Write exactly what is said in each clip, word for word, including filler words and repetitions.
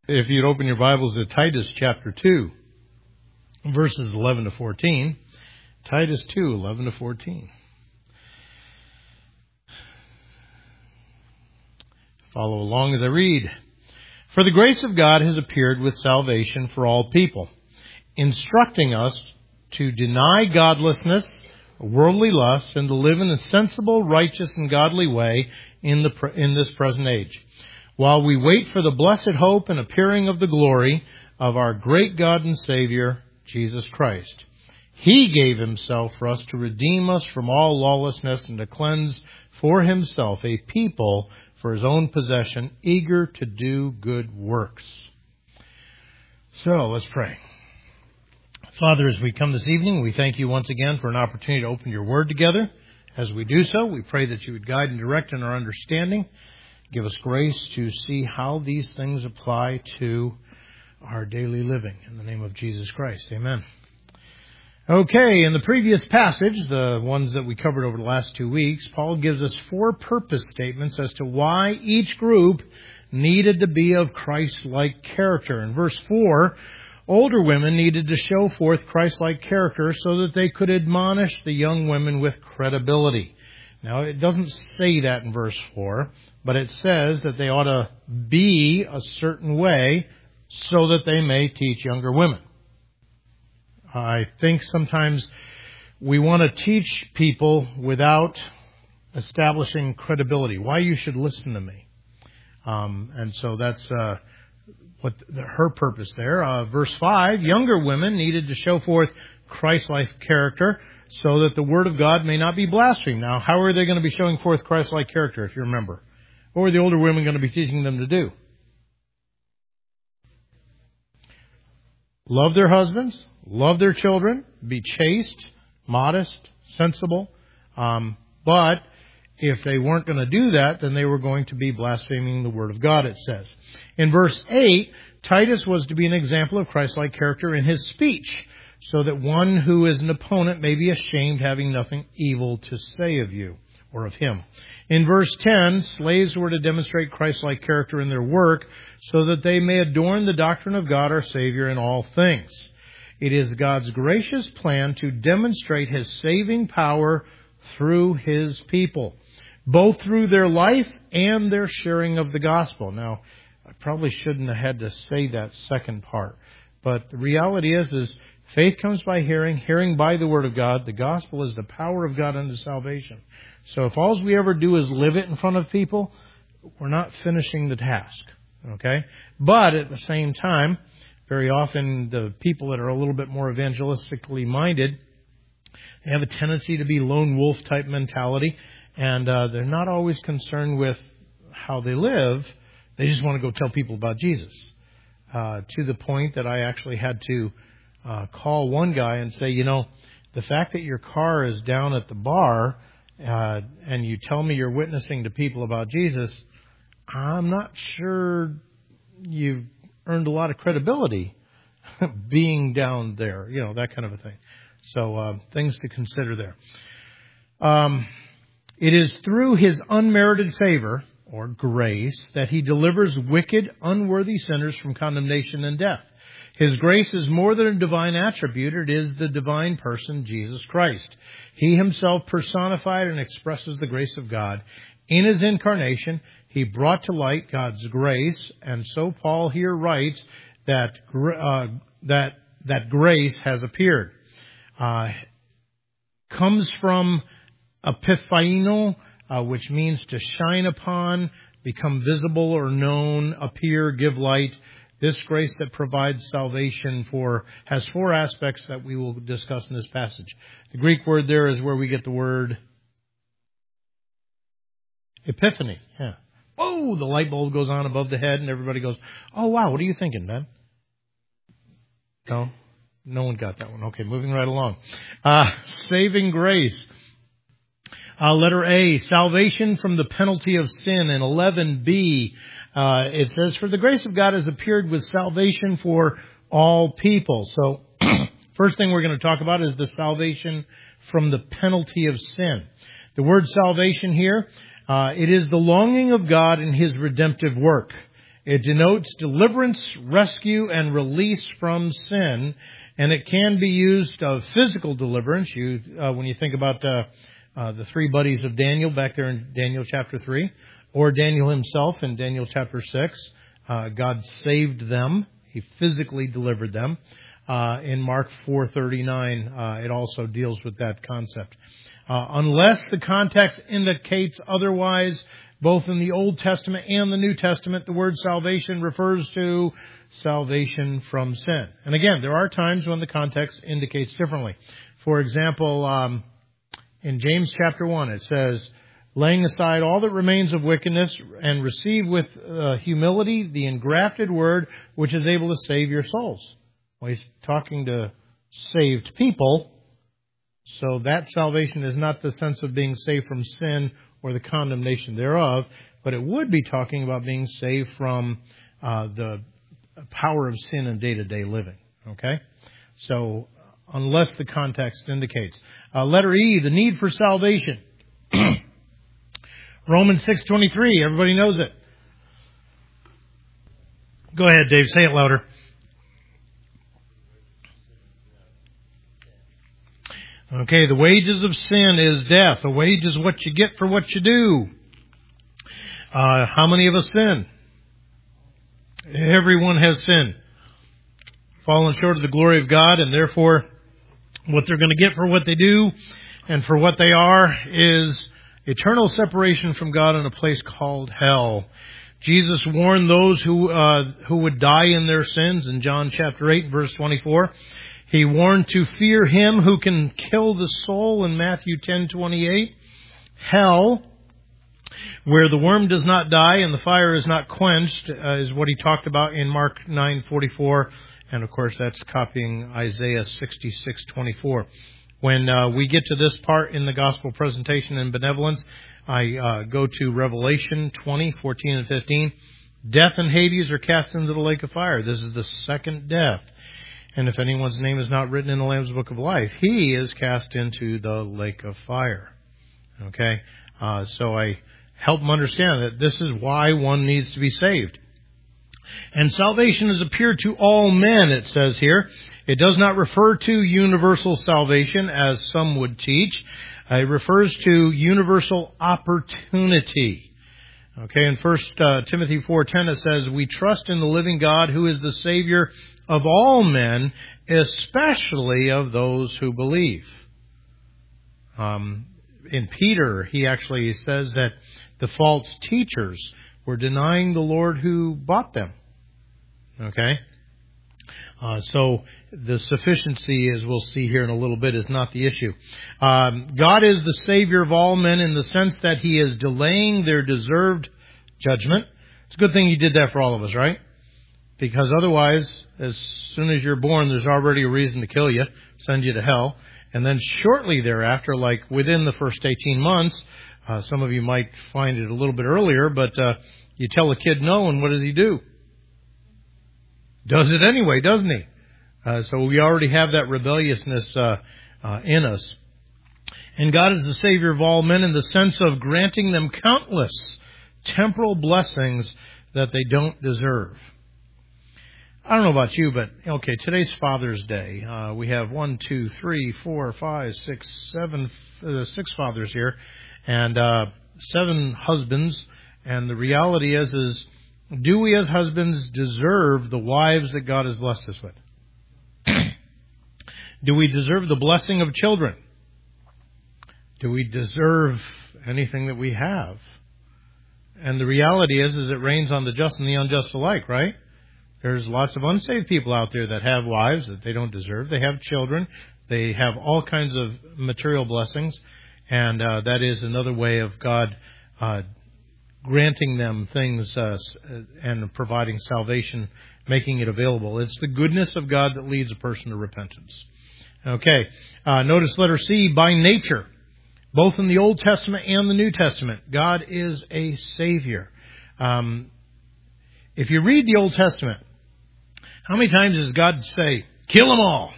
If you'd open your Bibles to Titus chapter two, verses eleven to fourteen. Titus two, eleven to fourteen. Follow along as I read. For the grace of God has appeared with salvation for all people, instructing us to deny godlessness, worldly lust, and to live in a sensible, righteous, and godly way in the in this present age, while we wait for the blessed hope and appearing of the glory of our great God and Savior, Jesus Christ. He gave himself for us to redeem us from all lawlessness and to cleanse for himself a people for his own possession, eager to do good works. So, let's pray. Father, as we come this evening, we thank you once again for an opportunity to open your word together. As we do so, we pray that you would guide and direct in our understanding. Give us grace to see how these things apply to our daily living. In the name of Jesus Christ, amen. Okay, in the previous passage, the ones that we covered over the last two weeks, Paul gives us four purpose statements as to why each group needed to be of Christ-like character. In verse four, older women needed to show forth Christ-like character so that they could admonish the young women with credibility. Now, it doesn't say that in verse four, but it says that they ought to be a certain way so that they may teach younger women. I think sometimes we want to teach people without establishing credibility, why you should listen to me. Um, and so that's uh, what the, her purpose there. Uh, verse five, younger women needed to show forth Christ-like character so that the word of God may not be blasphemed. Now, how are they going to be showing forth Christ-like character, if you remember? What were the older women going to be teaching them to do? Love their husbands, love their children, be chaste, modest, sensible. Um, but if they weren't going to do that, then they were going to be blaspheming the word of God, it says. In verse eight, Titus was to be an example of Christ-like character in his speech, so that one who is an opponent may be ashamed, having nothing evil to say of you or of him. In verse ten, slaves were to demonstrate Christ-like character in their work so that they may adorn the doctrine of God our Savior in all things. It is God's gracious plan to demonstrate his saving power through his people, both through their life and their sharing of the gospel. Now, I probably shouldn't have had to say that second part, but the reality is, is faith comes by hearing, hearing by the word of God. The gospel is the power of God unto salvation. So if all we ever do is live it in front of people, we're not finishing the task. Okay? But at the same time, very often the people that are a little bit more evangelistically minded, they have a tendency to be lone wolf type mentality, and uh, they're not always concerned with how they live. They just want to go tell people about Jesus. Uh, to the point that I actually had to uh, call one guy and say, you know, the fact that your car is down at the bar Uh, and you tell me you're witnessing to people about Jesus, I'm not sure you've earned a lot of credibility being down there, you know, that kind of a thing. So uh, things to consider there. Um, it is through his unmerited favor, or grace, that he delivers wicked, unworthy sinners from condemnation and death. His grace is more than a divine attribute. It is the divine person, Jesus Christ. He himself personified and expresses the grace of God. In his incarnation, he brought to light God's grace, and so Paul here writes that uh, that that grace has appeared. Uh, comes from epiphaino, uh, which means to shine upon, become visible or known, appear, give light. This grace that provides salvation for has four aspects that we will discuss in this passage. The Greek word there is where we get the word epiphany. Yeah. Oh, the light bulb goes on above the head and everybody goes, oh, wow, what are you thinking, Ben? No? No one got that one. Okay, moving right along. Uh, saving grace. Uh, letter A, salvation from the penalty of sin. In eleven B, uh, it says, for the grace of God has appeared with salvation for all people. So, first thing we're going to talk about is the salvation from the penalty of sin. The word salvation here, uh, it is the longing of God in his redemptive work. It denotes deliverance, rescue, and release from sin. And it can be used of physical deliverance. You, uh, when you think about the, uh, the three buddies of Daniel back there in Daniel chapter three, or Daniel himself in Daniel chapter six, uh, God saved them. He physically delivered them. Uh, in Mark four thirty-nine, uh, it also deals with that concept. Uh, unless the context indicates otherwise, both in the Old Testament and the New Testament, the word salvation refers to salvation from sin. And again, there are times when the context indicates differently. For example, um, in James chapter one, it says, laying aside all that remains of wickedness and receive with uh, humility the engrafted word which is able to save your souls. Well, he's talking to saved people. So that salvation is not the sense of being saved from sin or the condemnation thereof, but it would be talking about being saved from uh, the power of sin in day-to-day living. Okay? So, unless the context indicates. Uh, letter E, the need for salvation. Romans six twenty-three, everybody knows it. Go ahead, Dave, say it louder. Okay, the wages of sin is death. The wage is what you get for what you do. Uh, how many of us sin? Everyone has sinned. Fallen short of the glory of God, and therefore what they're going to get for what they do and for what they are is eternal separation from God in a place called hell. Jesus warned those who uh, who would die in their sins in John chapter eight, verse twenty-four. He warned to fear him who can kill the soul in Matthew ten twenty-eight. Hell, where the worm does not die and the fire is not quenched, uh, is what he talked about in Mark nine forty-four. And of course, that's copying Isaiah sixty-six twenty-four. When uh, we get to this part in the gospel presentation and benevolence, I uh, go to Revelation twenty, fourteen and fifteen. Death and Hades are cast into the lake of fire. This is the second death. And if anyone's name is not written in the Lamb's Book of Life, he is cast into the lake of fire. Okay? Uh, so I help them understand that this is why one needs to be saved. And salvation has appeared to all men, it says here. It does not refer to universal salvation, as some would teach. Uh, it refers to universal opportunity. Okay, in First uh, Timothy four ten it says, we trust in the living God who is the Savior of all men, especially of those who believe. Um, in Peter, he actually says that the false teachers were denying the Lord who bought them. Okay? Uh, so the sufficiency, as we'll see here in a little bit, is not the issue. Um, God is the Savior of all men in the sense that He is delaying their deserved judgment. It's a good thing He did that for all of us, right? Because otherwise, as soon as you're born, there's already a reason to kill you, send you to hell. And then shortly thereafter, like within the first eighteen months, uh, some of you might find it a little bit earlier, but uh, you tell a kid no, and what does he do? Does it anyway, doesn't he? Uh, so we already have that rebelliousness uh, uh, in us. And God is the Savior of all men in the sense of granting them countless temporal blessings that they don't deserve. I don't know about you, but, okay, today's Father's Day. Uh, we have one, two, three, four, five, six, seven, uh, six fathers here, and uh, seven husbands. And the reality is, is, do we as husbands deserve the wives that God has blessed us with? Do we deserve the blessing of children? Do we deserve anything that we have? And the reality is, is it rains on the just and the unjust alike, right? There's lots of unsaved people out there that have wives that they don't deserve. They have children. They have all kinds of material blessings. And uh, that is another way of God uh, granting them things uh, and providing salvation, making it available. It's the goodness of God that leads a person to repentance. Okay. Uh, notice letter C, by nature. Both in the Old Testament and the New Testament, God is a Savior. Um, if you read the Old Testament, how many times does God say, kill them all?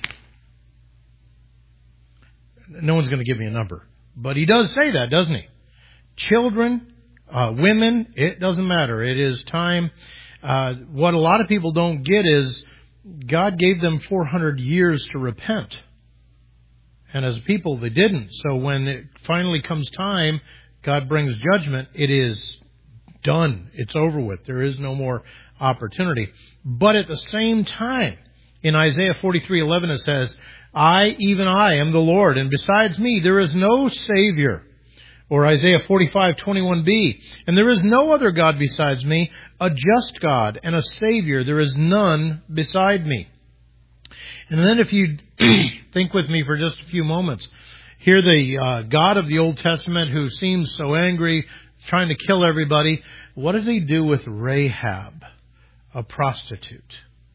No one's going to give me a number. But He does say that, doesn't He? Children, uh, women, it doesn't matter. It is time. uh, what a lot of people don't get is God gave them four hundred years to repent. And as a people, they didn't. So when it finally comes time, God brings judgment, it is done. It's over with. There is no more opportunity. But at the same time, in Isaiah forty-three eleven it says, I, even I, am the Lord, and besides me there is no Savior. Or Isaiah forty-five twenty-one b, and there is no other God besides me, a just God and a Savior. There is none beside me. And then if you think with me for just a few moments, here the uh, God of the Old Testament who seems so angry, trying to kill everybody, what does he do with Rahab, a prostitute?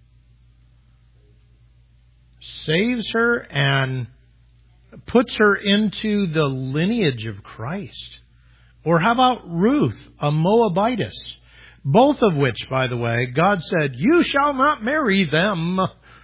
Saves her and puts her into the lineage of Christ. Or how about Ruth, a Moabitess? Both of which, by the way, God said, you shall not marry them.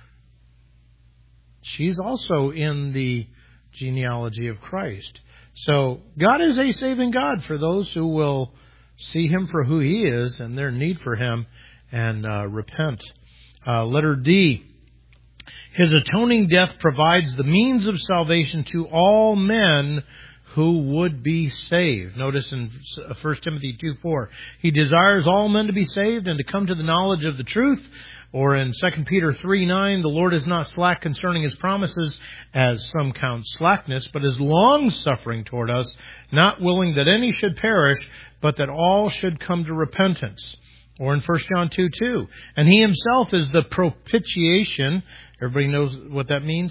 She's also in the genealogy of Christ. So God is a saving God for those who will see Him for who He is and their need for Him and uh, repent. Uh, letter D. His atoning death provides the means of salvation to all men who would be saved. Notice in First Timothy two four, He desires all men to be saved and to come to the knowledge of the truth. Or in Second Peter three nine, the Lord is not slack concerning His promises, as some count slackness, but is long-suffering toward us, not willing that any should perish, but that all should come to repentance. Or in First John two two, and He Himself is the propitiation. Everybody knows what that means?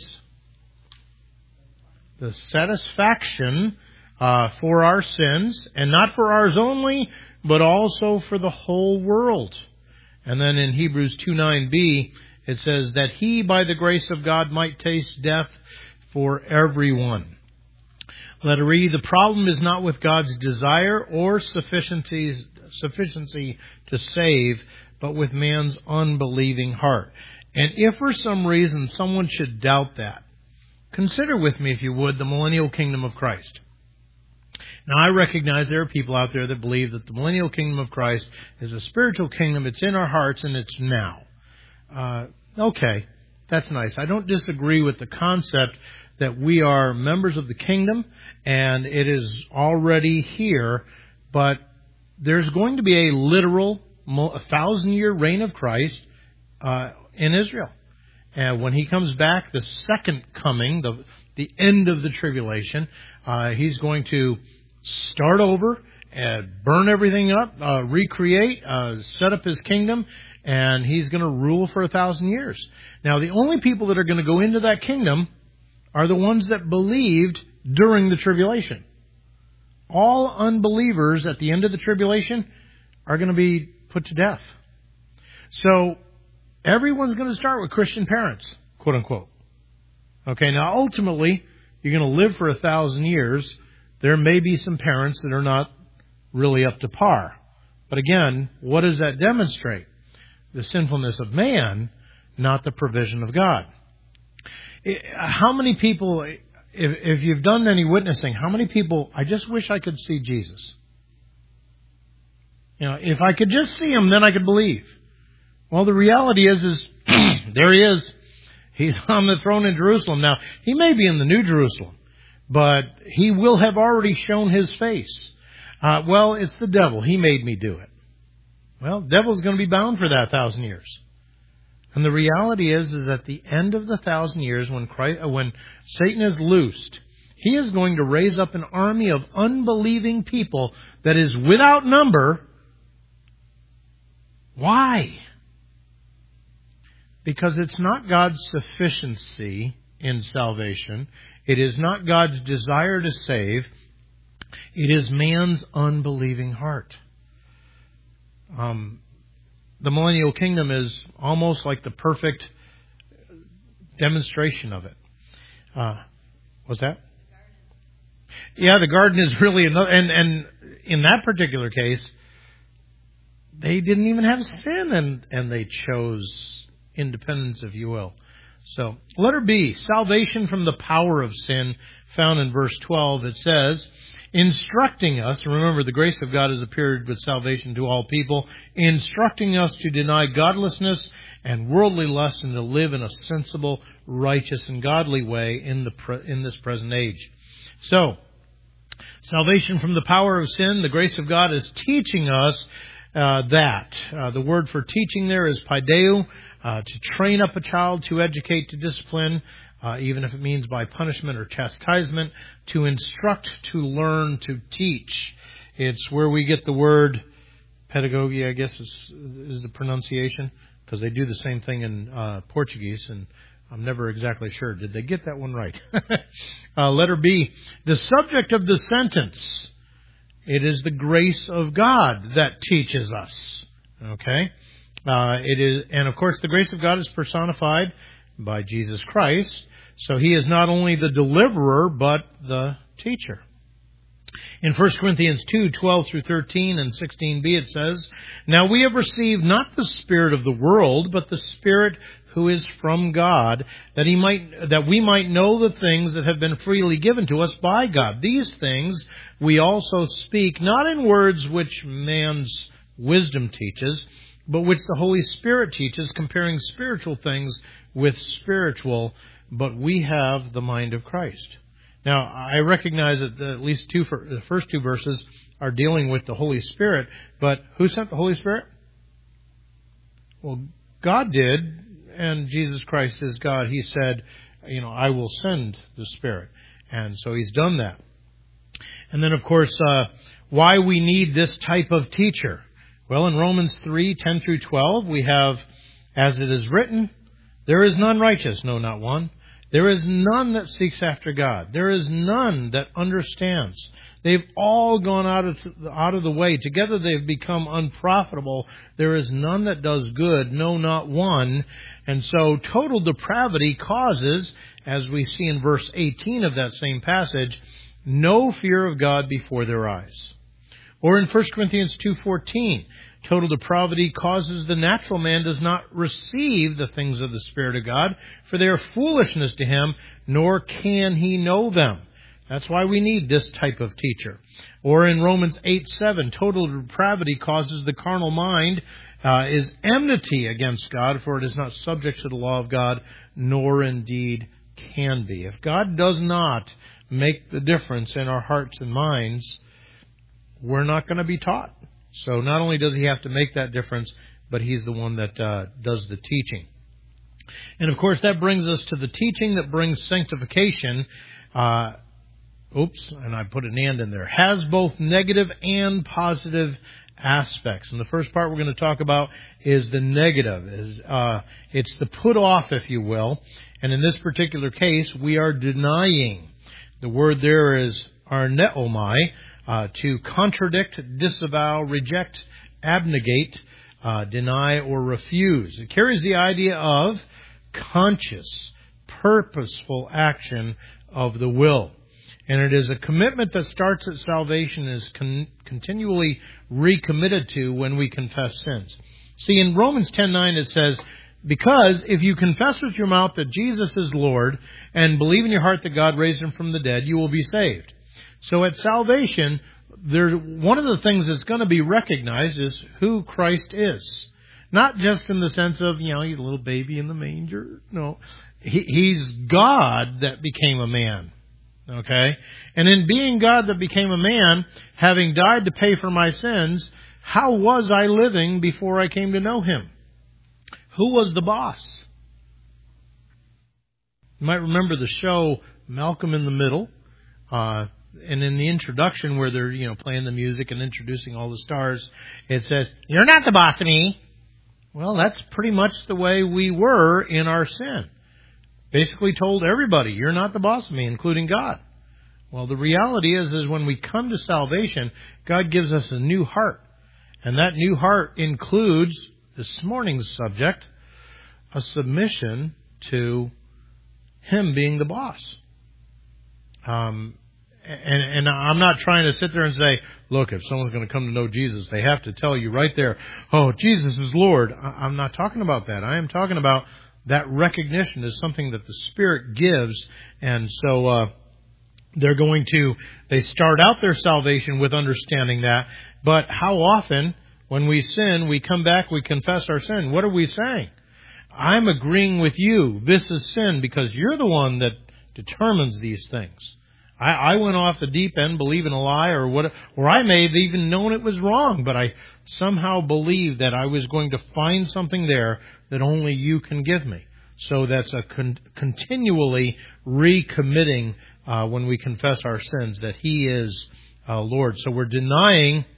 The satisfaction uh, for our sins, and not for ours only, but also for the whole world. And then in Hebrews two nine b, it says that He, by the grace of God, might taste death for everyone. Letter E, the problem is not with God's desire or sufficiency, sufficiency to save, but with man's unbelieving heart. And if for some reason someone should doubt that, consider with me, if you would, the millennial kingdom of Christ. Now, I recognize there are people out there that believe that the millennial kingdom of Christ is a spiritual kingdom. It's in our hearts and it's now. Uh, okay, that's nice. I don't disagree with the concept that we are members of the kingdom and it is already here, but there's going to be a literal a thousand-year reign of Christ uh, in Israel. And when He comes back, the second coming, the the end of the tribulation, uh, He's going to start over and burn everything up, uh, recreate, uh, set up His kingdom, and He's going to rule for a thousand years. Now, the only people that are going to go into that kingdom are the ones that believed during the tribulation. All unbelievers at the end of the tribulation are going to be put to death. So everyone's going to start with Christian parents, quote unquote. Okay, now ultimately, you're going to live for a thousand years. There may be some parents that are not really up to par. But again, what does that demonstrate? The sinfulness of man, not the provision of God. How many people, if, if you've done any witnessing, how many people, I just wish I could see Jesus. You know, if I could just see Him, then I could believe. Well, the reality is, is there He is. He's on the throne in Jerusalem. Now, He may be in the New Jerusalem, but He will have already shown His face. Uh, well, it's the devil. He made me do it. Well, the devil's going to be bound for that thousand years. And the reality is, is at the end of the thousand years, when Christ, uh, when Satan is loosed, he is going to raise up an army of unbelieving people that is without number. Why? Because it's not God's sufficiency in salvation. It is not God's desire to save. It is man's unbelieving heart. Um, the millennial kingdom is almost like the perfect demonstration of it. Uh, what's that? Yeah, the garden is really another, and, and in that particular case, they didn't even have sin, and, and they chose independence, if you will. So, letter B, salvation from the power of sin, found in verse twelve. It says, instructing us, remember the grace of God has appeared with salvation to all people, instructing us to deny godlessness and worldly lust and to live in a sensible, righteous, and godly way in the pre- in this present age. So, salvation from the power of sin, the grace of God is teaching us uh, that. Uh, the word for teaching there is paideo, uh, to train up a child, to educate, to discipline, uh, even if it means by punishment or chastisement, to instruct, to learn, to teach. It's where we get the word pedagogy, I guess is, is the pronunciation, because they do the same thing in uh, Portuguese, and I'm never exactly sure. Did they get that one right? uh, letter B, the subject of the sentence. It is the grace of God that teaches us. Okay? Uh, it is, and of course the grace of God is personified by Jesus Christ. So He is not only the deliverer, but the teacher. In First Corinthians two, twelve through thirteen and sixteen b it says, "Now we have received not the spirit of the world, but the Spirit who is from God, that he might, that we might know the things that have been freely given to us by God. These things we also speak, not in words which man's wisdom teaches, but which the Holy Spirit teaches, comparing spiritual things with spiritual, but we have the mind of Christ." Now, I recognize that at least two, the first two verses are dealing with the Holy Spirit, but who sent the Holy Spirit? Well, God did, and Jesus Christ is God. He said, you know, I will send the Spirit. And so He's done that. And then, of course, uh, why we need this type of teacher. Well, in Romans three, ten through twelve, we have, "As it is written, there is none righteous, no, not one. There is none that seeks after God. There is none that understands. They've all gone out of, out of the way. Together they've become unprofitable. There is none that does good, no, not one." And so total depravity causes, as we see in verse eighteen of that same passage, no fear of God before their eyes. Or in First Corinthians two fourteen, total depravity causes the natural man does not receive the things of the Spirit of God, for they are foolishness to him, nor can he know them. That's why we need this type of teacher. Or in Romans eight seven, total depravity causes the carnal mind uh, is enmity against God, for it is not subject to the law of God, nor indeed can be. If God does not make the difference in our hearts and minds, we're not going to be taught. So not only does He have to make that difference, but He's the one that uh, does the teaching. And of course, that brings us to the teaching that brings sanctification. Uh, oops, and I put an and in there. Has both negative and positive aspects. And the first part we're going to talk about is the negative. Is uh, it's the put off, if you will. And in this particular case, we are denying. The word there is arneomai. Uh, to contradict, disavow, reject, abnegate, uh, deny, or refuse. It carries the idea of conscious, purposeful action of the will. And it is a commitment that starts at salvation and is con- continually recommitted to when we confess sins. See, in Romans ten nine it says, "Because if you confess with your mouth that Jesus is Lord and believe in your heart that God raised Him from the dead, you will be saved." So at salvation, there's one of the things that's going to be recognized is who Christ is. Not just in the sense of, you know, he's a little baby in the manger. No, he, he's God that became a man. Okay? And in being God that became a man, having died to pay for my sins, how was I living before I came to know Him? Who was the boss? You might remember the show Malcolm in the Middle. Uh, and in the introduction where they're, you know, playing the music and introducing all the stars, it says, "You're not the boss of me." Well, that's pretty much the way we were in our sin. Basically told everybody, you're not the boss of me, including God. Well, the reality is, is when we come to salvation, God gives us a new heart. And that new heart includes, this morning's subject, a submission to Him being the boss. Um, and, and I'm not trying to sit there and say, look, if someone's going to come to know Jesus, they have to tell you right there, oh, Jesus is Lord. I'm not talking about that. I am talking about that recognition is something that the Spirit gives. And so uh, they're going to, they start out their salvation with understanding that. But how often, when we sin, we come back, we confess our sin. What are we saying? I'm agreeing with you. This is sin because you're the one that determines these things. I, I went off the deep end believing a lie, or what, or I may have even known it was wrong, but I somehow believed that I was going to find something there that only you can give me. So that's a con- continually recommitting uh, when we confess our sins that He is uh, Lord. So we're denying.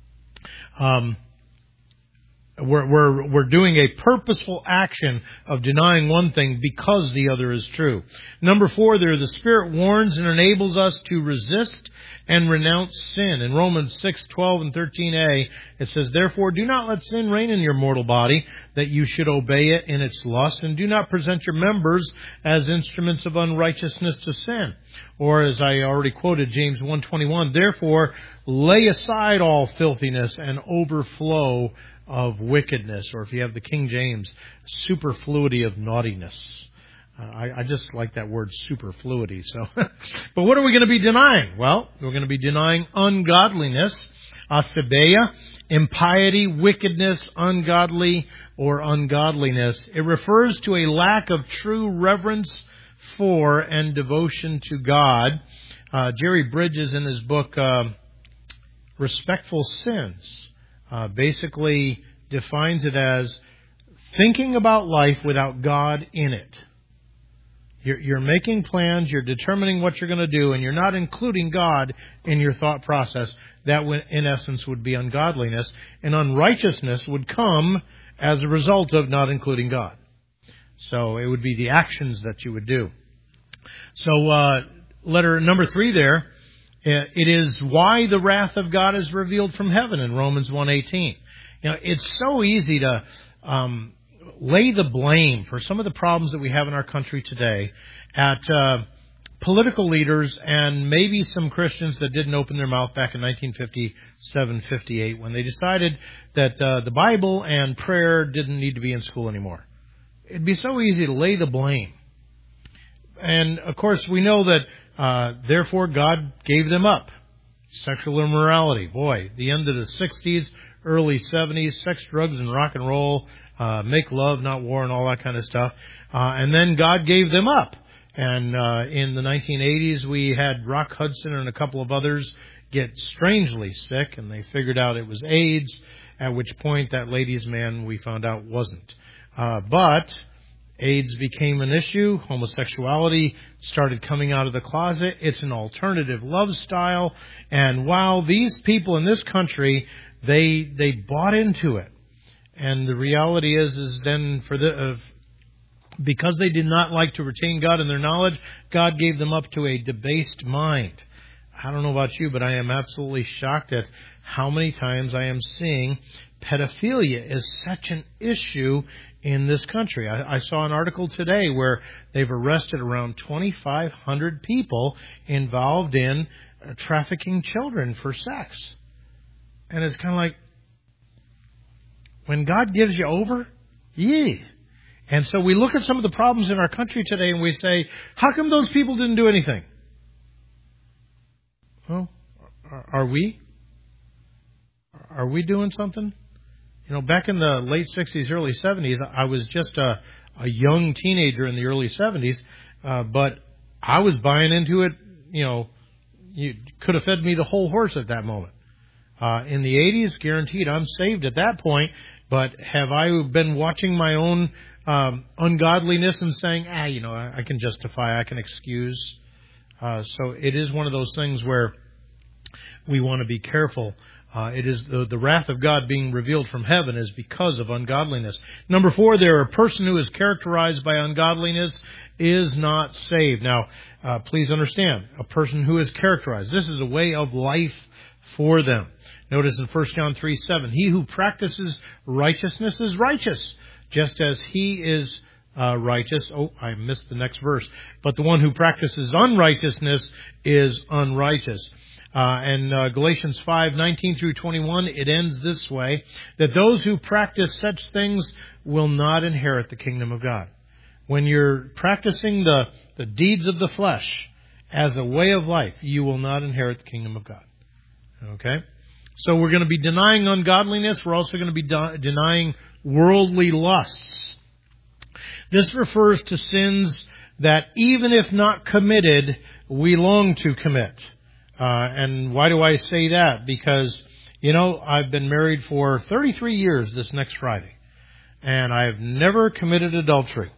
Um, We're, we're, we're doing a purposeful action of denying one thing because the other is true. Number four there, the Spirit warns and enables us to resist and renounce sin. In Romans six, twelve and thirteen a, it says, "Therefore do not let sin reign in your mortal body, that you should obey it in its lusts, and do not present your members as instruments of unrighteousness to sin." Or as I already quoted, James one twenty-one, "Therefore lay aside all filthiness and overflow of wickedness," or if you have the King James, superfluity of naughtiness. Uh, I, I just like that word superfluity. So, but what are we going to be denying? Well, we're going to be denying ungodliness, asebeia, impiety, wickedness, ungodly, or ungodliness. It refers to a lack of true reverence for and devotion to God. Uh, Jerry Bridges, in his book uh, Respectful Sins, Uh, basically defines it as thinking about life without God in it. You're, you're making plans, you're determining what you're going to do, and you're not including God in your thought process. That, would, in essence, would be ungodliness. And unrighteousness would come as a result of not including God. So it would be the actions that you would do. So uh, letter number three there, it is why the wrath of God is revealed from heaven in Romans one eighteen. You know, it's so easy to um, lay the blame for some of the problems that we have in our country today at uh, political leaders and maybe some Christians that didn't open their mouth back in nineteen fifty-seven fifty-eight when they decided that uh, the Bible and prayer didn't need to be in school anymore. It'd be so easy to lay the blame. And, of course, we know that Uh, therefore, God gave them up. Sexual immorality. Boy, the end of the sixties, early seventies, sex, drugs, and rock and roll, uh, make love, not war, and all that kind of stuff. Uh, and then God gave them up. And uh, in the nineteen eighties, we had Rock Hudson and a couple of others get strangely sick, and they figured out it was AIDS, at which point that ladies' man, we found out, wasn't. Uh, but AIDS became an issue. Homosexuality started coming out of the closet. It's an alternative love style. And while these people in this country, they they bought into it. And the reality is, is then for the uh, because they did not like to retain God in their knowledge, God gave them up to a debased mind. I don't know about you, but I am absolutely shocked at how many times I am seeing pedophilia is such an issue in this country. I, I saw an article today where they've arrested around twenty-five hundred people involved in uh, trafficking children for sex. And it's kind of like, when God gives you over, yee. And so we look at some of the problems in our country today and we say, how come those people didn't do anything? Well, are we? Are we doing something? You know, back in the late sixties, early seventies, I was just a, a young teenager in the early seventies, uh, but I was buying into it. You know, you could have fed me the whole horse at that moment. Uh, in the eighties, guaranteed I'm saved at that point, but have I been watching my own um, ungodliness and saying, ah, you know, I, I can justify, I can excuse. Uh, so it is one of those things where we want to be careful. Uh, it is the, the wrath of God being revealed from heaven is because of ungodliness. Number four, there, a person who is characterized by ungodliness is not saved. Now, uh, please understand, a person who is characterized, this is a way of life for them. Notice in First John three seven, he who practices righteousness is righteous, just as he is uh, righteous. Oh, I missed the next verse. But the one who practices unrighteousness is unrighteous. Uh, and uh, Galatians five nineteen through twenty-one, it ends this way, that those who practice such things will not inherit the kingdom of God. When you're practicing the, the deeds of the flesh, as a way of life, you will not inherit the kingdom of God. Okay? So we're going to be denying ungodliness. We're also going to be de- denying worldly lusts. This refers to sins that even if not committed, we long to commit. Uh, and why do I say that? Because, you know, I've been married for thirty-three years this next Friday, and I've never committed adultery.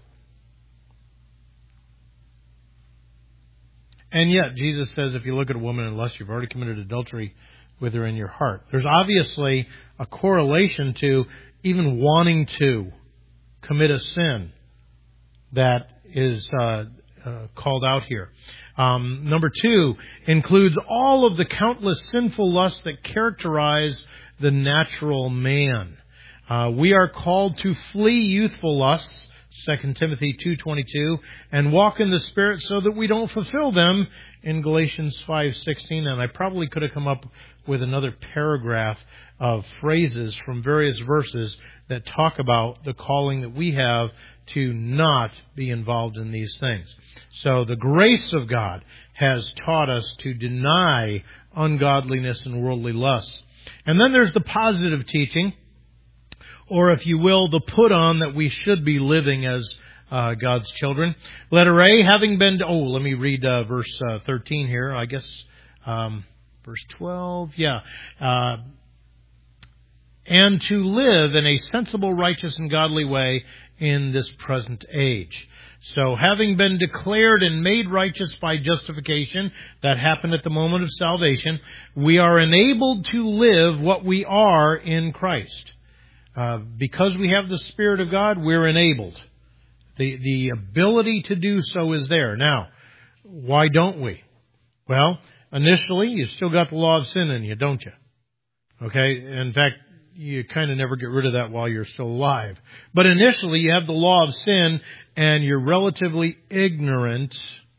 And yet, Jesus says if you look at a woman, unless you've already committed adultery with her in your heart. There's obviously a correlation to even wanting to commit a sin that is uh, uh, called out here. Um, number two includes all of the countless sinful lusts that characterize the natural man. Uh, we are called to flee youthful lusts, Second Timothy two twenty-two, and walk in the Spirit so that we don't fulfill them in Galatians five sixteen. And I probably could have come up with another paragraph of phrases from various verses that talk about the calling that we have to not be involved in these things. So the grace of God has taught us to deny ungodliness and worldly lusts. And then there's the positive teaching, or if you will, the put on that we should be living as uh, God's children. Letter A, having been, oh, let me read uh, verse uh, thirteen here, I guess, um, verse twelve, yeah. Uh, and to live in a sensible, righteous, and godly way in this present age. So having been declared and made righteous by justification, that happened at the moment of salvation, we are enabled to live what we are in Christ. Uh, because we have the Spirit of God, we're enabled. The, the ability to do so is there. Now, why don't we? Well, initially, you still got the law of sin in you, don't you? Okay? In fact, you kind of never get rid of that while you're still alive. But initially, you have the law of sin, and you're relatively ignorant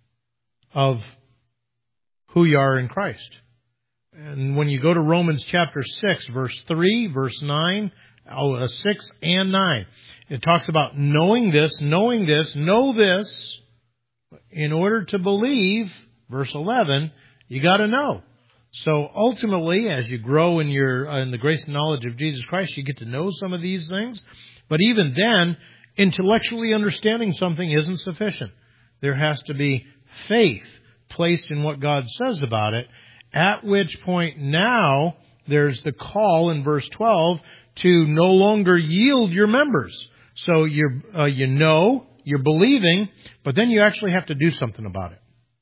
of who you are in Christ. And when you go to Romans chapter six, verse three, verse nine, oh, six and nine, it talks about knowing this, knowing this, know this. In order to believe, verse eleven, you got to know. So ultimately, as you grow in your uh, in the grace and knowledge of Jesus Christ, you get to know some of these things. But even then, intellectually understanding something isn't sufficient. There has to be faith placed in what God says about it, at which point now there's the call in verse twelve to no longer yield your members. So you're, uh, you know, you're believing, but then you actually have to do something about it.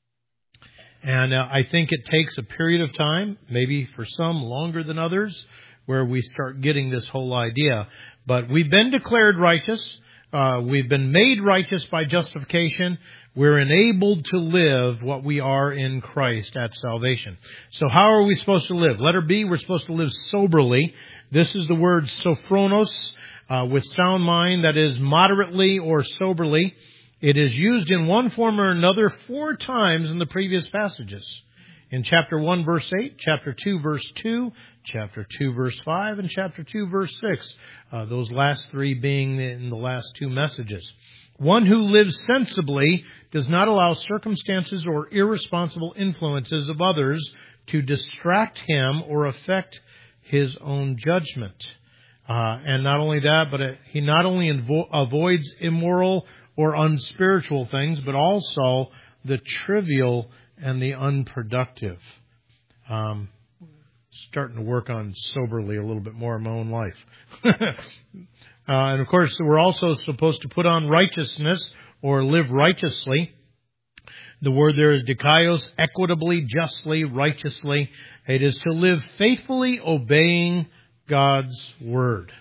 And uh, I think it takes a period of time, maybe for some longer than others, where we start getting this whole idea. But we've been declared righteous. Uh, we've been made righteous by justification. We're enabled to live what we are in Christ at salvation. So how are we supposed to live? Letter B, we're supposed to live soberly. This is the word sophronos, uh, with sound mind, that is moderately or soberly. It is used in one form or another four times in the previous passages. In chapter one, verse eight, chapter two, verse two, chapter two, verse five, and chapter two, verse six. Uh, those last three being in the last two messages. One who lives sensibly does not allow circumstances or irresponsible influences of others to distract him or affect his own judgment. Uh, and not only that, but it, he not only invo- avoids immoral or unspiritual things, but also the trivial and the unproductive. Um, starting to work on soberly a little bit more in my own life. uh, and of course, we're also supposed to put on righteousness or live righteously. The word there is dikaios, equitably, justly, righteously. It is to live faithfully, obeying God's word.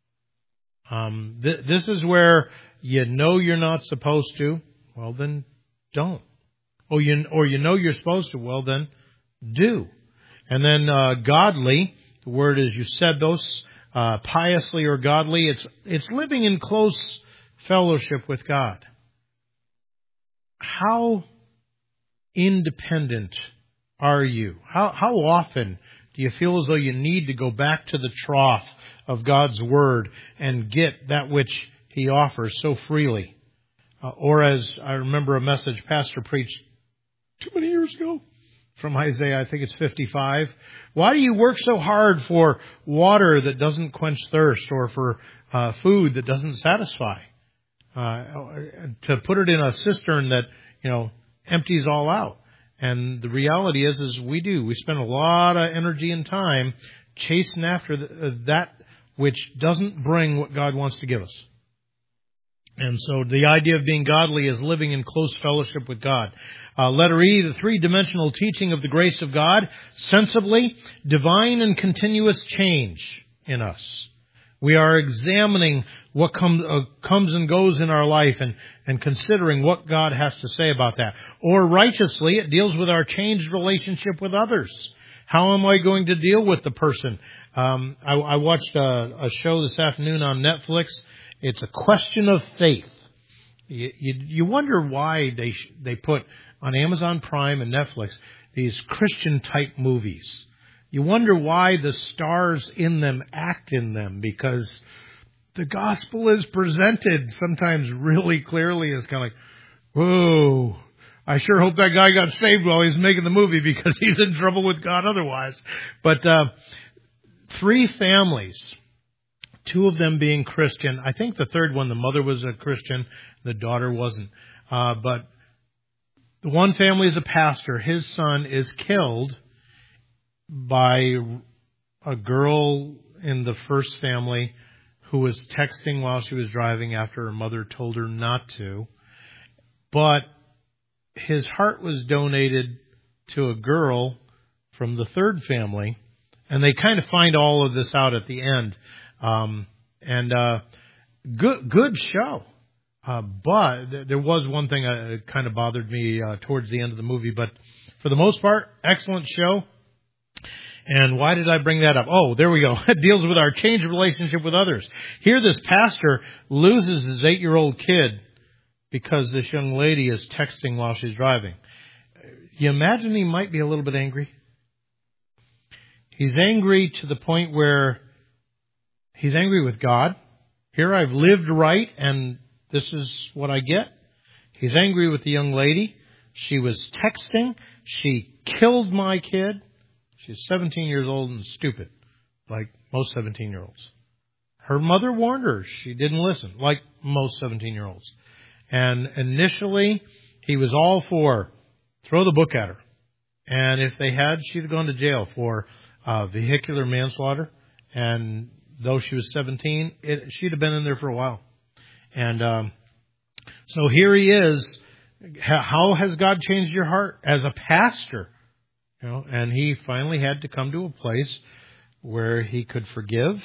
Um, th- this is where you know you're not supposed to. Well, then don't. Or you, or you know you're supposed to. Well, then do. And then uh, godly, the word is eusebos, uh, piously or godly. It's it's living in close fellowship with God. How independent are you? How how often do you feel as though you need to go back to the trough of God's word and get that which He offers so freely? Uh, or as I remember a message Pastor preached too many years ago. From Isaiah, I think it's fifty-five. Why do you work so hard for water that doesn't quench thirst, or for uh, food that doesn't satisfy? Uh, to put it in a cistern that, you know, empties all out. And the reality is, is we do. We spend a lot of energy and time chasing after the, uh, that which doesn't bring what God wants to give us. And so the idea of being godly is living in close fellowship with God. Uh, letter E, the three-dimensional teaching of the grace of God, sensibly, divine and continuous change in us. We are examining what comes uh, comes and goes in our life and, and considering what God has to say about that. Or righteously, it deals with our changed relationship with others. How am I going to deal with the person? Um, I, I watched a, a show this afternoon on Netflix. It's a question of faith. You, you, you wonder why they sh- they put on Amazon Prime and Netflix these Christian-type movies. You wonder why the stars in them act in them, because the gospel is presented sometimes really clearly. It's kind of like, whoa, I sure hope that guy got saved while he's making the movie, because he's in trouble with God otherwise. But uh, three families, two of them being Christian. I think the third one, the mother was a Christian, the daughter wasn't. Uh, but the one family is a pastor. His son is killed by a girl in the first family who was texting while she was driving after her mother told her not to. But his heart was donated to a girl from the third family, and they kind of find all of this out at the end. Um, and uh, good, good show. Uh, but th- there was one thing that kind of bothered me uh, towards the end of the movie. But for the most part, excellent show. And why did I bring that up? Oh, there we go. It deals with our changed relationship with others. Here, this pastor loses his eight-year-old kid because this young lady is texting while she's driving. You imagine he might be a little bit angry? He's angry to the point where he's angry with God. Here I've lived right, and this is what I get. He's angry with the young lady. She was texting. She killed my kid. She's seventeen years old and stupid, like most seventeen-year-olds. Her mother warned her. She didn't listen, like most seventeen-year-olds. And initially, he was all for throw the book at her. And if they had, she'd have gone to jail for uh, vehicular manslaughter. And though she was seventeen, it, she'd have been in there for a while. And um, so here he is. How has God changed your heart as a pastor? You know, and he finally had to come to a place where he could forgive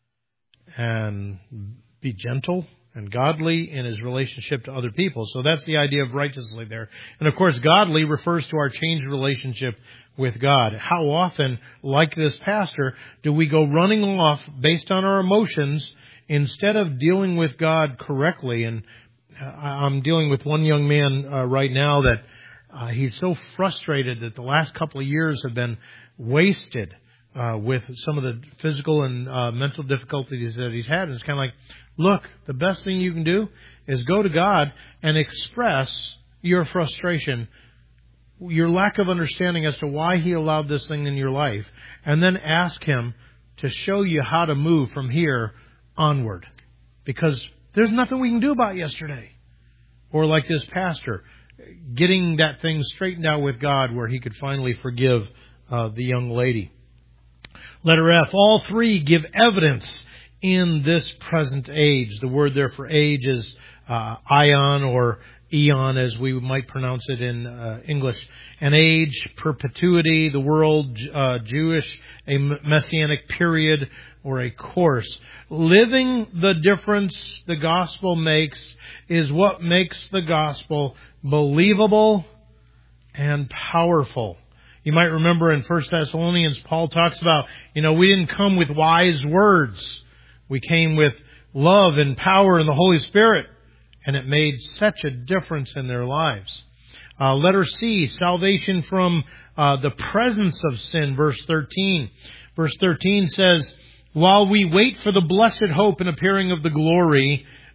and be gentle and godly in his relationship to other people. So that's the idea of righteously there. And of course, godly refers to our changed relationship with God. How often, like this pastor, do we go running off based on our emotions instead of dealing with God correctly? And I'm dealing with one young man uh, right now that Uh, he's so frustrated that the last couple of years have been wasted uh, with some of the physical and uh, mental difficulties that he's had. And it's kind of like, look, the best thing you can do is go to God and express your frustration, your lack of understanding as to why he allowed this thing in your life, and then ask him to show you how to move from here onward. Because there's nothing we can do about yesterday. Or like this pastor, getting that thing straightened out with God where he could finally forgive uh, the young lady. Letter F, all three give evidence in this present age. The word there for age is uh, ion or eon, as we might pronounce it in uh, English. An age, perpetuity, the world, uh, Jewish, a messianic period, or a course. Living the difference the gospel makes is what makes the gospel believable and powerful. You might remember in First Thessalonians, Paul talks about, you know, we didn't come with wise words. We came with love and power in the Holy Spirit. And it made such a difference in their lives. Uh, letter C, salvation from uh, the presence of sin, verse thirteen. Verse thirteen says, while we wait for the blessed hope and appearing of the glory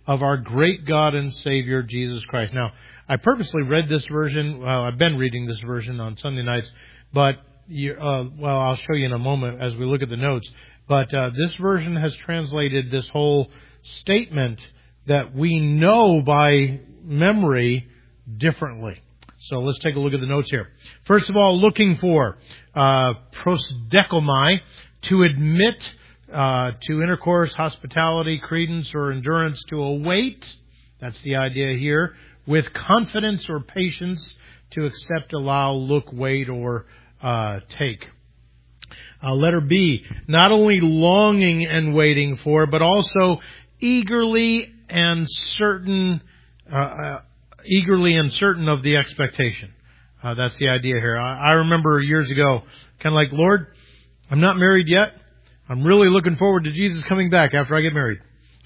of our great God and Savior, Jesus Christ. Now, I purposely read this version. Well, I've been reading this version on Sunday nights, but, you, uh, well, I'll show you in a moment as we look at the notes. But uh, this version has translated this whole statement that we know by memory differently. So let's take a look at the notes here. First of all, looking for uh, prosdekomai, to admit uh, to intercourse, hospitality, credence, or endurance, to await. That's the idea here. With confidence or patience, to accept, allow, look, wait, or uh, take. Uh, letter B, not only longing and waiting for, but also eagerly and certain, uh, uh, eagerly and certain of the expectation. Uh, that's the idea here. I, I remember years ago, kind of like, Lord, I'm not married yet. I'm really looking forward to Jesus coming back after I get married.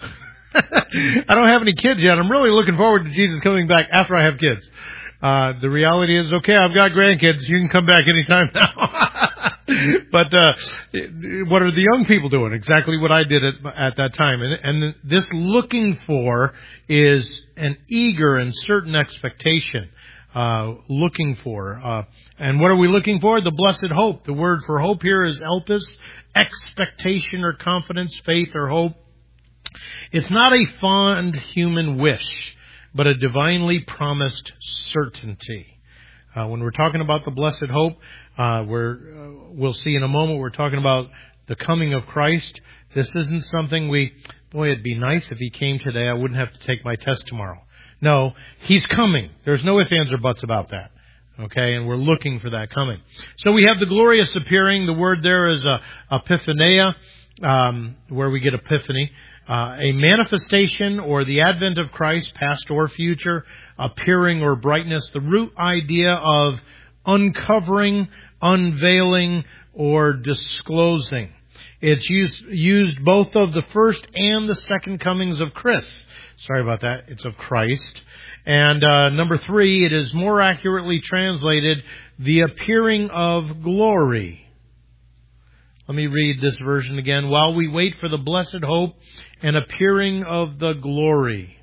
I don't have any kids yet. I'm really looking forward to Jesus coming back after I have kids. Uh, the reality is, okay, I've got grandkids. You can come back anytime now. But uh, what are the young people doing? Exactly what I did at, at that time. And, and this looking for is an eager and certain expectation. Uh, looking for. Uh, and what are we looking for? The blessed hope. The word for hope here is elpis, expectation or confidence, faith or hope. It's not a fond human wish, but a divinely promised certainty. Uh, when we're talking about the blessed hope, uh, we're, uh, we'll see in a moment, we're talking about the coming of Christ. This isn't something we, boy, it'd be nice if He came today. I wouldn't have to take my test tomorrow. No, He's coming. There's no ifs, ands, or buts about that. Okay, and we're looking for that coming. So we have the glorious appearing. The word there is uh, epiphania, um, where we get epiphany. Uh, a manifestation or the advent of Christ, past or future, appearing or brightness. The root idea of uncovering, unveiling, or disclosing. It's used, used both of the first and the second comings of Christ. Sorry about that. It's of Christ. And uh, number three, it is more accurately translated, the appearing of glory. Let me read this version again. While we wait for the blessed hope and appearing of the glory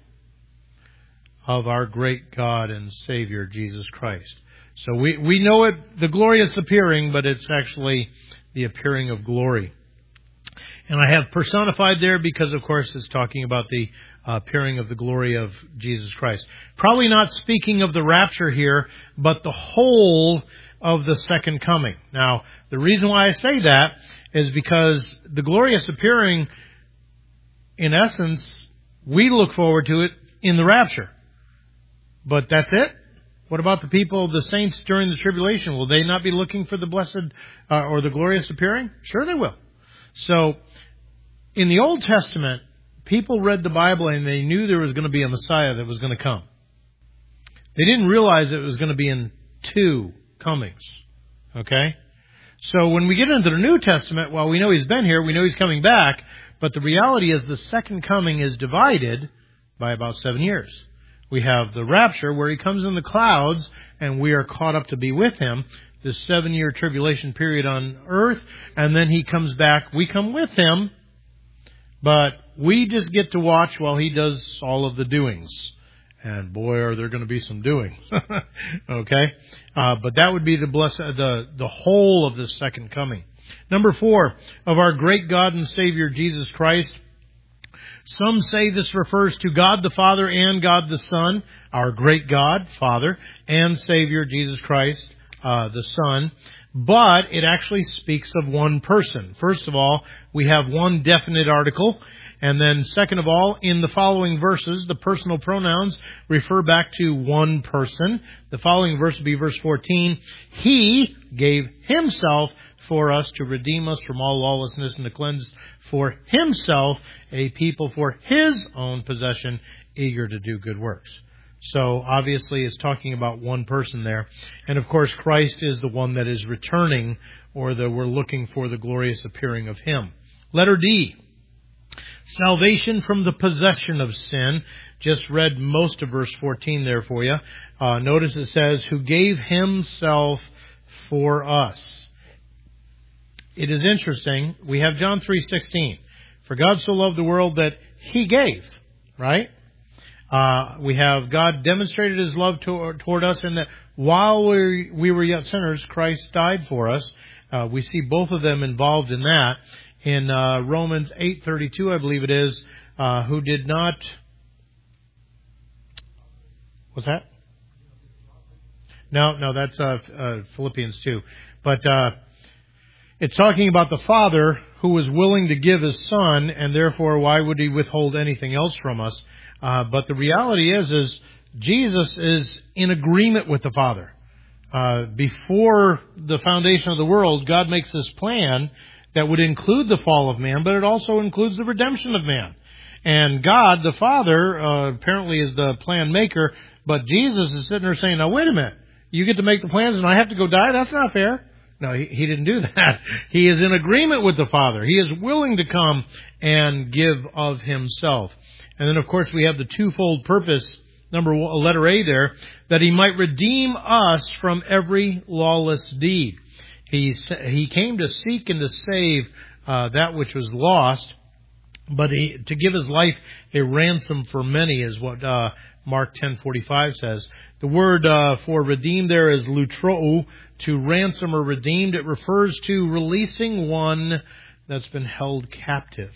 of our great God and Savior, Jesus Christ. So we, we know it, the glorious appearing, but it's actually the appearing of glory. And I have personified there because, of course, it's talking about the uh, appearing of the glory of Jesus Christ. Probably not speaking of the rapture here, but the whole of the second coming. Now, the reason why I say that is because the glorious appearing, in essence, we look forward to it in the rapture. But that's it? What about the people, the saints during the tribulation? Will they not be looking for the blessed uh, or the glorious appearing? Sure they will. So, in the Old Testament, people read the Bible and they knew there was going to be a Messiah that was going to come. They didn't realize it was going to be in two comings. Okay? So when we get into the New Testament, while we know He's been here, we know He's coming back, but the reality is the second coming is divided by about seven years. We have the rapture where He comes in the clouds and we are caught up to be with Him, this seven-year tribulation period on earth, and then He comes back. We come with Him, but we just get to watch while He does all of the doings. And boy, are there going to be some doings. Okay? Uh, but that would be the bless, the, the whole of the second coming. Number four, of our great God and Savior, Jesus Christ. Some say this refers to God the Father and God the Son, our great God, Father, and Savior, Jesus Christ, uh, the Son. But it actually speaks of one person. First of all, we have one definite article. And then second of all, in the following verses, the personal pronouns refer back to one person. The following verse would be verse fourteen. He gave Himself for us to redeem us from all lawlessness and to cleanse for Himself a people for His own possession, eager to do good works. So obviously it's talking about one person there. And of course Christ is the one that is returning, or that we're looking for the glorious appearing of Him. Letter D. Salvation from the possession of sin. Just read most of verse fourteen there for you. Uh, notice it says, who gave Himself for us. It is interesting. We have John three sixteen. For God so loved the world that He gave. Right? Uh, we have God demonstrated His love to, toward us in that while we, we were yet sinners, Christ died for us. Uh, we see both of them involved in that. In uh, Romans eight thirty-two, I believe it is, uh, who did not... What's that? No, no, that's uh, uh, Philippians two. But uh, it's talking about the Father who was willing to give His Son, and therefore why would He withhold anything else from us? Uh, but the reality is, is Jesus is in agreement with the Father. Uh, before the foundation of the world, God makes this plan that would include the fall of man, but it also includes the redemption of man. And God, the Father, uh, apparently is the plan maker, but Jesus is sitting there saying, now wait a minute, you get to make the plans and I have to go die? That's not fair. No, he, he didn't do that. He is in agreement with the Father. He is willing to come and give of Himself. And then, of course, we have the twofold purpose, number one, letter A there, that He might redeem us from every lawless deed. He, he came to seek and to save uh, that which was lost, but he, to give His life a ransom for many is what uh, Mark ten forty-five says. The word uh, for redeem there is lutrou, to ransom or redeemed. It refers to releasing one that's been held captive.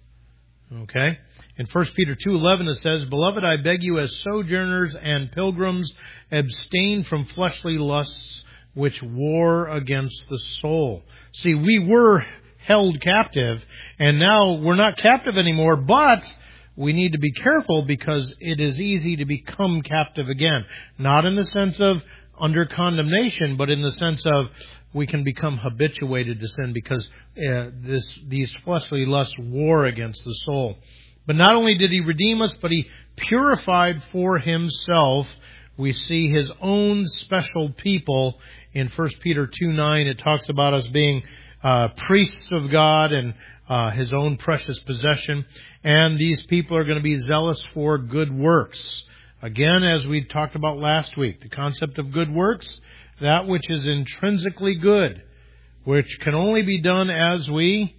Okay? In First Peter two eleven it says, Beloved, I beg you as sojourners and pilgrims, abstain from fleshly lusts which war against the soul. See, we were held captive, and now we're not captive anymore, but we need to be careful because it is easy to become captive again. Not in the sense of under condemnation, but in the sense of we can become habituated to sin because uh, this these fleshly lusts war against the soul. But not only did He redeem us, but He purified for Himself. We see His own special people. In First Peter two nine, it talks about us being uh, priests of God and uh, His own precious possession. And these people are going to be zealous for good works. Again, as we talked about last week, the concept of good works, that which is intrinsically good, which can only be done as we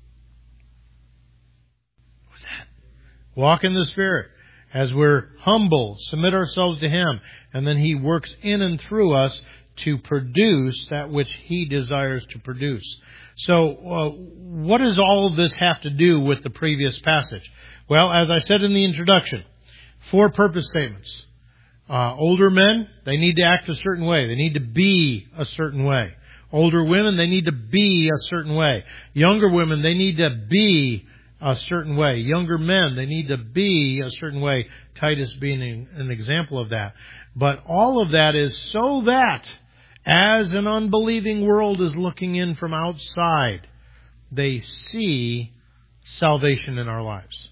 what's that? Walk in the Spirit. As we're humble, submit ourselves to Him, and then He works in and through us to produce that which He desires to produce. So, uh, what does all of this have to do with the previous passage? Well, as I said in the introduction, four purpose statements. Uh, older men, they need to act a certain way. They need to be a certain way. Older women, they need to be a certain way. Younger women, they need to be a certain way. Younger men, they need to be a certain way. Titus being an example of that. But all of that is so that as an unbelieving world is looking in from outside, they see salvation in our lives.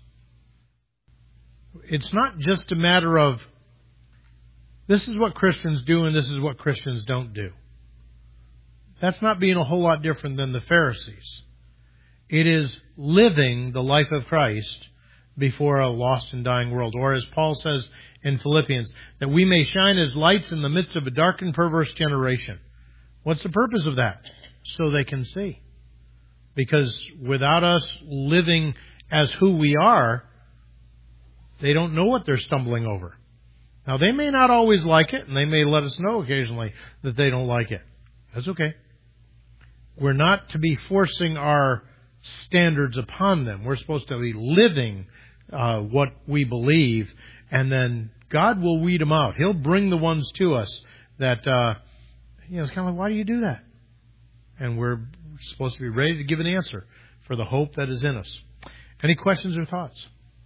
It's not just a matter of this is what Christians do and this is what Christians don't do. That's not being a whole lot different than the Pharisees. It is living the life of Christ before a lost and dying world. Or as Paul says in Philippians, that we may shine as lights in the midst of a dark and perverse generation. What's the purpose of that? So they can see. Because without us living as who we are, they don't know what they're stumbling over. Now, they may not always like it, and they may let us know occasionally that they don't like it. That's okay. We're not to be forcing our standards upon them. We're supposed to be living uh, what we believe, and then God will weed them out. He'll bring the ones to us that, uh, you know, it's kind of like, why do you do that? And we're supposed to be ready to give an answer for the hope that is in us. Any questions or thoughts?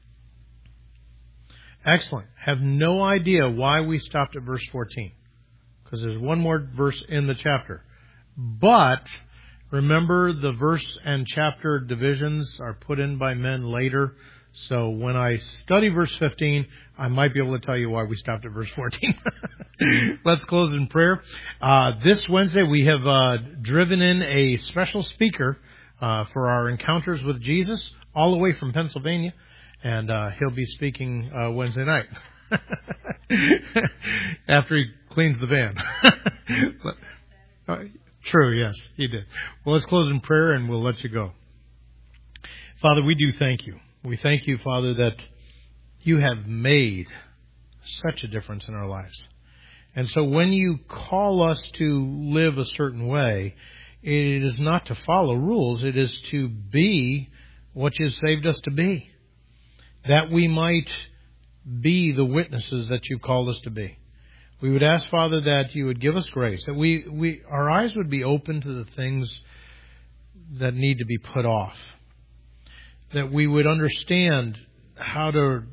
Excellent. Have no idea why we stopped at verse fourteen. Because there's one more verse in the chapter. But remember, the verse and chapter divisions are put in by men later. So when I study verse fifteen, I might be able to tell you why we stopped at verse fourteen. Let's close in prayer. Uh, this Wednesday, we have uh, driven in a special speaker uh, for our encounters with Jesus, all the way from Pennsylvania. And uh, he'll be speaking uh, Wednesday night after he cleans the van. but, uh, true, yes, he did. Well, let's close in prayer and we'll let you go. Father, we do thank you. We thank you, Father, that you have made such a difference in our lives. And so when you call us to live a certain way, it is not to follow rules. It is to be what you've saved us to be, that we might be the witnesses that you've called us to be. We would ask, Father, that you would give us grace, that we, we our eyes would be open to the things that need to be put off, that we would understand how to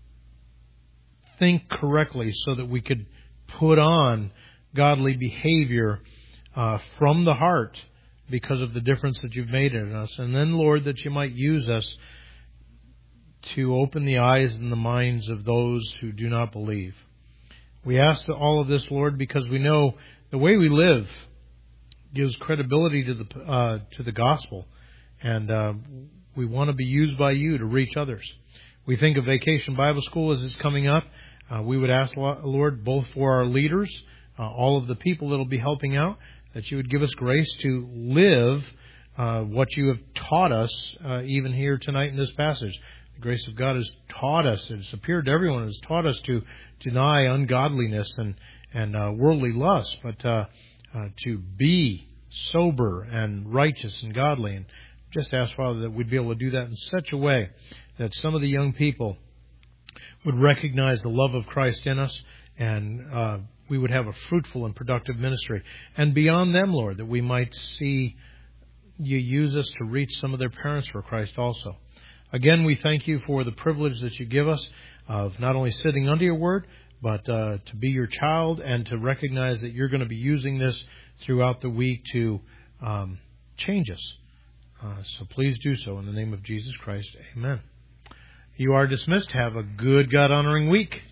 think correctly so that we could put on godly behavior uh, from the heart because of the difference that you've made in us. And then, Lord, that you might use us to open the eyes and the minds of those who do not believe. We ask all of this, Lord, because we know the way we live gives credibility to the uh, to the gospel, and uh, we want to be used by you to reach others. We think of Vacation Bible School as it's coming up. Uh, we would ask, Lord, both for our leaders, uh, all of the people that will be helping out, that you would give us grace to live uh, what you have taught us, uh, even here tonight in this passage. The grace of God has taught us, it's appeared to everyone, has taught us to deny ungodliness and, and uh, worldly lust, but uh, uh, to be sober and righteous and godly. And just ask, Father, that we'd be able to do that in such a way that some of the young people would recognize the love of Christ in us, and uh, we would have a fruitful and productive ministry. And beyond them, Lord, that we might see you use us to reach some of their parents for Christ also. Again, we thank you for the privilege that you give us of not only sitting under your word, but uh, to be your child and to recognize that you're going to be using this throughout the week to um, change us. Uh, so please do so in the name of Jesus Christ. Amen. You are dismissed. Have a good God-honoring week.